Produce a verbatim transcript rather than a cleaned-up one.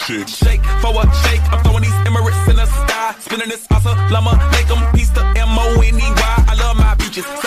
chick. Shake for a shake, I'm throwing these Emirates in the sky. Spinning this awesome llama, make them piece the M O N E Y. I love my beaches.